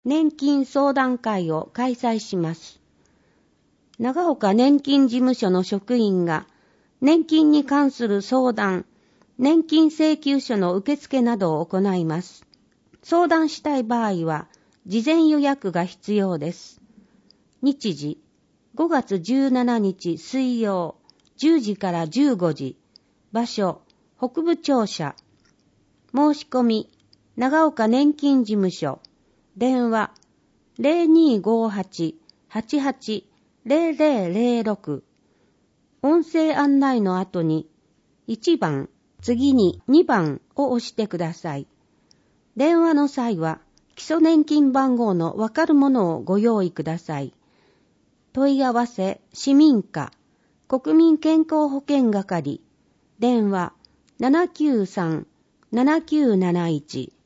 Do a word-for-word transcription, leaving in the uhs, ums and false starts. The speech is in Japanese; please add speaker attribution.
Speaker 1: 年金相談会を開催します。長岡年金事務所の職員が年金に関する相談、年金請求書の受付などを行います。相談したい場合は事前予約が必要です。日時、ごがつじゅうしちにち水曜、じゅうじからじゅうごじ。場所、北部庁舎。申し込み、長岡年金事務所。電話、ゼロにーごーはち はちはち ゼロゼロゼロろく。音声案内の後に、いちばん、次ににばんを押してください。電話の際は、基礎年金番号のわかるものをご用意ください。問い合わせ、市民課、国民健康保険係、電話 ななきゅうさん ななきゅうなないち